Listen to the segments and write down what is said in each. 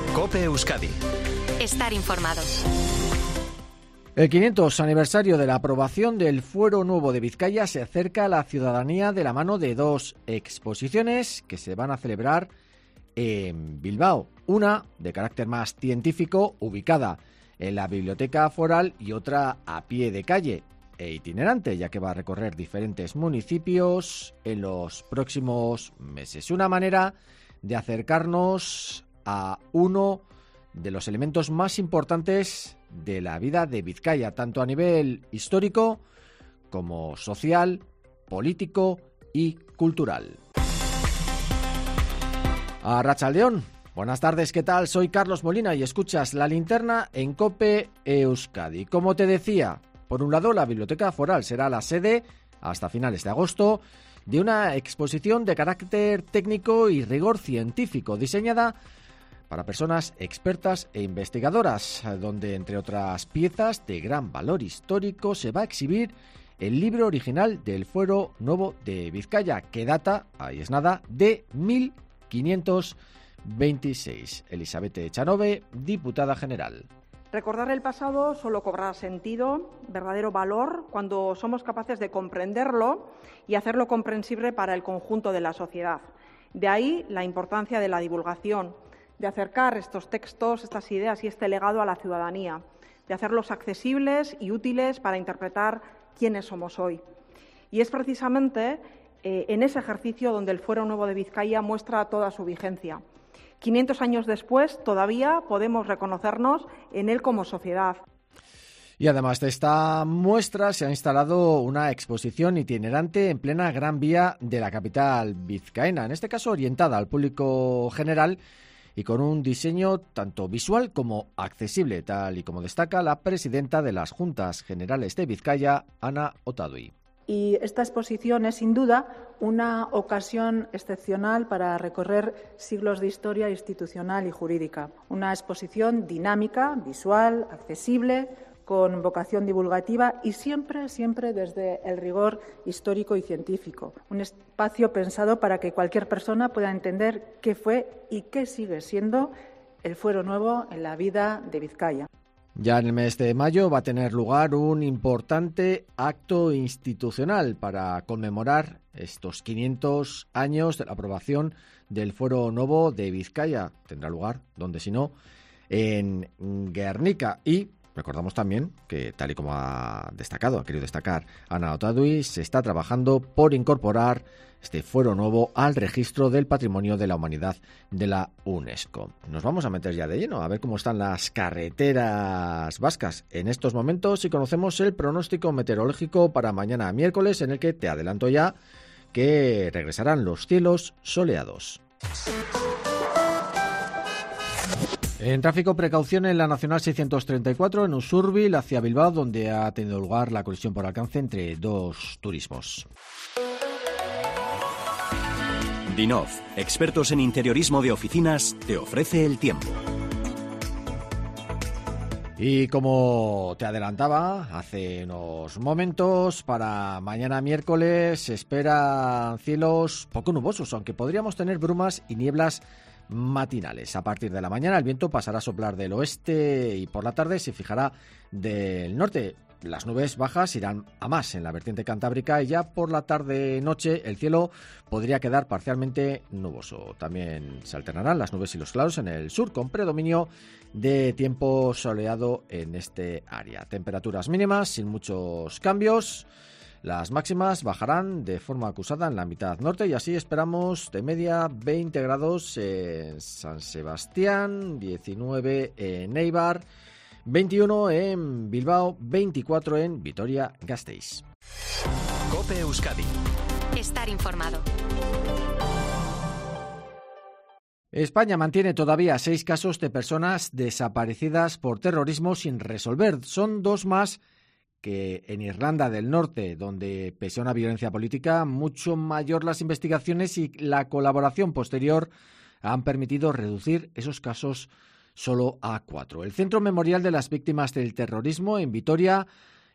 COPE Euskadi. Estar informado. El 500 aniversario de la aprobación del Fuero Nuevo de Vizcaya se acerca a la ciudadanía de la mano de dos exposiciones que se van a celebrar en Bilbao. Una de carácter más científico, ubicada en la Biblioteca Foral, y otra a pie de calle e itinerante, ya que va a recorrer diferentes municipios en los próximos meses. Una manera de acercarnos a uno de los elementos más importantes de la vida de Vizcaya, tanto a nivel histórico como social, político y cultural. Arratsaldeon, buenas tardes, ¿qué tal? Soy Carlos Molina y escuchas La Linterna en COPE Euskadi. Como te decía, por un lado, la Biblioteca Foral será la sede, hasta finales de agosto, de una exposición de carácter técnico y rigor científico, diseñada para personas expertas e investigadoras, donde, entre otras piezas de gran valor histórico, se va a exhibir el libro original del Fuero Nuevo de Vizcaya, que data, ahí es nada, de 1526. Elizabeth Echanove, diputada general. Recordar el pasado solo cobrará sentido, verdadero valor, cuando somos capaces de comprenderlo y hacerlo comprensible para el conjunto de la sociedad. De ahí la importancia de la divulgación, de acercar estos textos, estas ideas y este legado a la ciudadanía, de hacerlos accesibles y útiles para interpretar quiénes somos hoy. Y es precisamente en ese ejercicio donde el Fuero Nuevo de Vizcaya muestra toda su vigencia. 500 años después, todavía podemos reconocernos en él como sociedad. Y además de esta muestra, se ha instalado una exposición itinerante en plena Gran Vía de la capital vizcaína, en este caso orientada al público general y con un diseño tanto visual como accesible, tal y como destaca la presidenta de las Juntas Generales de Vizcaya, Ana Otadui. Y esta exposición es, sin duda, una ocasión excepcional para recorrer siglos de historia institucional y jurídica. Una exposición dinámica, visual, accesible, con vocación divulgativa y siempre desde el rigor histórico y científico. Un espacio pensado para que cualquier persona pueda entender qué fue y qué sigue siendo el Fuero Nuevo en la vida de Vizcaya. Ya en el mes de mayo va a tener lugar un importante acto institucional para conmemorar estos 500 años de la aprobación del Fuero Nuevo de Vizcaya. Tendrá lugar, donde si no, en Guernica. Y recordamos también que, tal y como ha querido destacar Ana Otadui, se está trabajando por incorporar este Fuero Nuevo al registro del Patrimonio de la Humanidad de la UNESCO. Nos vamos a meter ya de lleno a ver cómo están las carreteras vascas en estos momentos y conocemos el pronóstico meteorológico para mañana miércoles, en el que te adelanto ya que regresarán los cielos soleados. En tráfico, precaución en la Nacional 634 en Usurbil hacia Bilbao, donde ha tenido lugar la colisión por alcance entre dos turismos. Dinov, expertos en interiorismo de oficinas, te ofrece el tiempo. Y como te adelantaba hace unos momentos, para mañana miércoles se esperan cielos poco nubosos, aunque podríamos tener brumas y nieblas matinales. A partir de la mañana el viento pasará a soplar del oeste y por la tarde se fijará del norte. Las nubes bajas irán a más en la vertiente cantábrica y ya por la tarde-noche el cielo podría quedar parcialmente nuboso. También se alternarán las nubes y los claros en el sur, con predominio de tiempo soleado en este área. Temperaturas mínimas sin muchos cambios. Las máximas bajarán de forma acusada en la mitad norte y así esperamos de media 20 grados en San Sebastián, 19 en Eibar, 21 en Bilbao, 24 en Vitoria-Gasteiz. COPE Euskadi. Estar informado. España mantiene todavía 6 casos de personas desaparecidas por terrorismo sin resolver. Son 2 más que en Irlanda del Norte, donde, pese a una violencia política mucho mayor, las investigaciones y la colaboración posterior han permitido reducir esos casos solo a 4. El Centro Memorial de las Víctimas del Terrorismo en Vitoria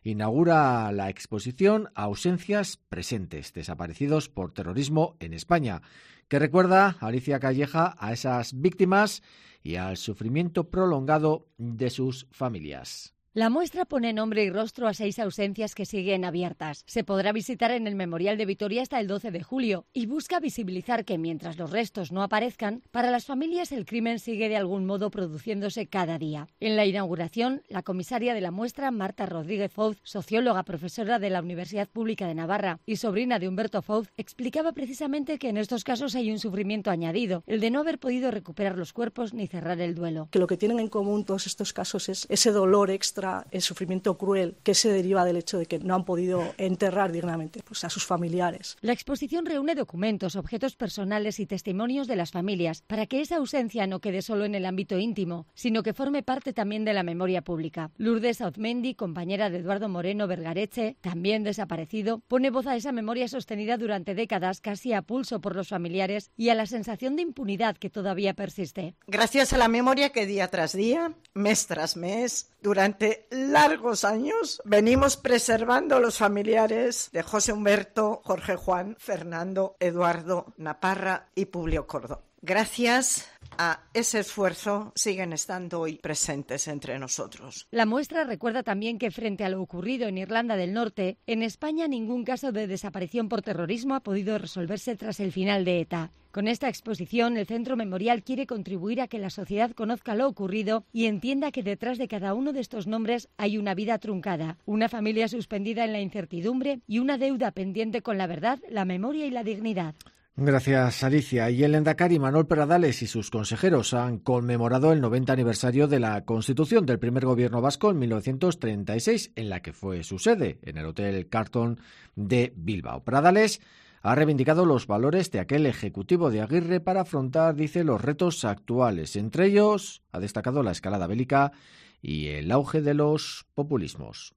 inaugura la exposición Ausencias presentes, desaparecidos por terrorismo en España, que recuerda, Alicia Calleja, a esas víctimas y al sufrimiento prolongado de sus familias. La muestra pone nombre y rostro a 6 ausencias que siguen abiertas. Se podrá visitar en el Memorial de Vitoria hasta el 12 de julio y busca visibilizar que mientras los restos no aparezcan, para las familias el crimen sigue de algún modo produciéndose cada día. En la inauguración, la comisaria de la muestra, Marta Rodríguez Fouz, socióloga, profesora de la Universidad Pública de Navarra y sobrina de Humberto Fouz, explicaba precisamente que en estos casos hay un sufrimiento añadido, el de no haber podido recuperar los cuerpos ni cerrar el duelo. Que lo que tienen en común todos estos casos es ese dolor extra, el sufrimiento cruel que se deriva del hecho de que no han podido enterrar dignamente a sus familiares. La exposición reúne documentos, objetos personales y testimonios de las familias para que esa ausencia no quede solo en el ámbito íntimo, sino que forme parte también de la memoria pública. Lourdes Auzmendi, compañera de Eduardo Moreno Vergareche, también desaparecido, pone voz a esa memoria sostenida durante décadas, casi a pulso por los familiares, y a la sensación de impunidad que todavía persiste. Gracias a la memoria que día tras día, mes tras mes, durante largos años venimos preservando los familiares de José Humberto, Jorge Juan, Fernando, Eduardo, Naparra y Publio Cordó. Gracias a ese esfuerzo siguen estando hoy presentes entre nosotros. La muestra recuerda también que frente a lo ocurrido en Irlanda del Norte, en España ningún caso de desaparición por terrorismo ha podido resolverse tras el final de ETA. Con esta exposición, el Centro Memorial quiere contribuir a que la sociedad conozca lo ocurrido y entienda que detrás de cada uno de estos nombres hay una vida truncada, una familia suspendida en la incertidumbre y una deuda pendiente con la verdad, la memoria y la dignidad. Gracias, Alicia. Y el lehendakari Manuel Pradales y sus consejeros han conmemorado el 90 aniversario de la constitución del primer gobierno vasco en 1936, en la que fue su sede, en el Hotel Carlton de Bilbao. Pradales ha reivindicado los valores de aquel ejecutivo de Aguirre para afrontar, dice, los retos actuales. Entre ellos, ha destacado la escalada bélica y el auge de los populismos.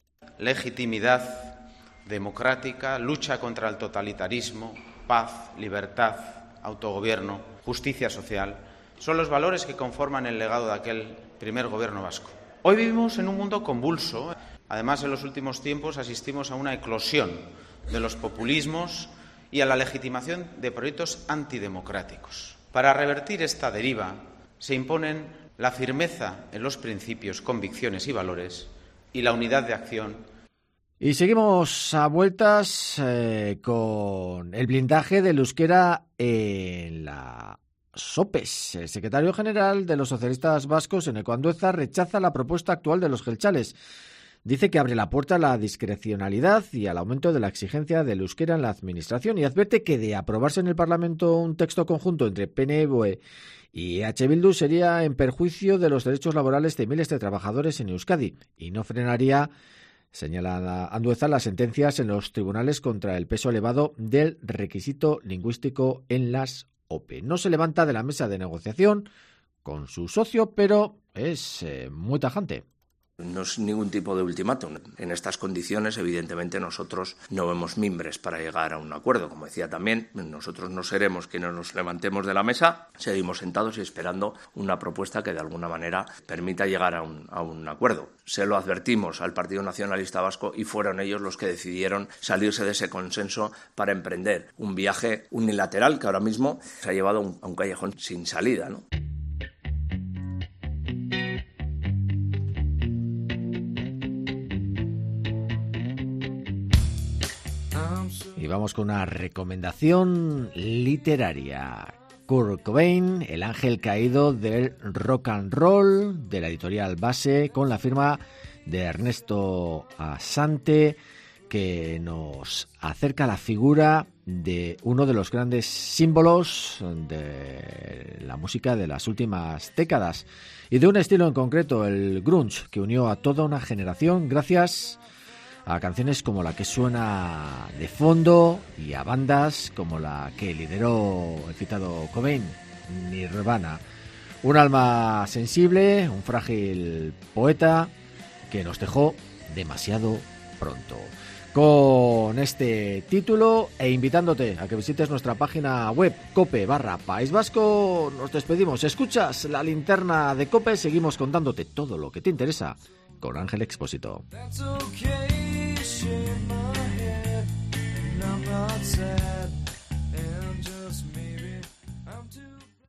Legitimidad democrática, lucha contra el totalitarismo, paz, libertad, autogobierno, justicia social, son los valores que conforman el legado de aquel primer gobierno vasco. Hoy vivimos en un mundo convulso. Además, en los últimos tiempos asistimos a una eclosión de los populismos y a la legitimación de proyectos antidemocráticos. Para revertir esta deriva se imponen la firmeza en los principios, convicciones y valores y la unidad de acción. Y seguimos a vueltas con el blindaje del euskera en la SOPES. El secretario general de los socialistas vascos, Eneko Andueza, rechaza la propuesta actual de los jeltzales. Dice que abre la puerta a la discrecionalidad y al aumento de la exigencia del euskera en la administración y advierte que de aprobarse en el Parlamento un texto conjunto entre PNV y EH Bildu sería en perjuicio de los derechos laborales de miles de trabajadores en Euskadi y no frenaría, señala Andueza, las sentencias en los tribunales contra el peso elevado del requisito lingüístico en las OPE. No se levanta de la mesa de negociación con su socio, pero es muy tajante. No es ningún tipo de ultimátum. En estas condiciones, evidentemente, nosotros no vemos mimbres para llegar a un acuerdo. Como decía también, nosotros no seremos quienes nos levantemos de la mesa, seguimos sentados y esperando una propuesta que de alguna manera permita llegar a un acuerdo. Se lo advertimos al Partido Nacionalista Vasco y fueron ellos los que decidieron salirse de ese consenso para emprender un viaje unilateral que ahora mismo se ha llevado a un callejón sin salida, ¿no? Y vamos con una recomendación literaria. Kurt Cobain, el ángel caído del rock and roll, de la editorial Base, con la firma de Ernesto Asante, que nos acerca a la figura de uno de los grandes símbolos de la música de las últimas décadas y de un estilo en concreto, el grunge, que unió a toda una generación gracias a canciones como la que suena de fondo y a bandas como la que lideró el citado Cobain, Nirvana. Un alma sensible, un frágil poeta que nos dejó demasiado pronto. Con este título e invitándote a que visites nuestra página web cope.país vasco, nos despedimos. Escuchas la linterna de COPE, seguimos contándote todo lo que te interesa con Ángel Expósito. That's okay, shake my head, and I'm not sad.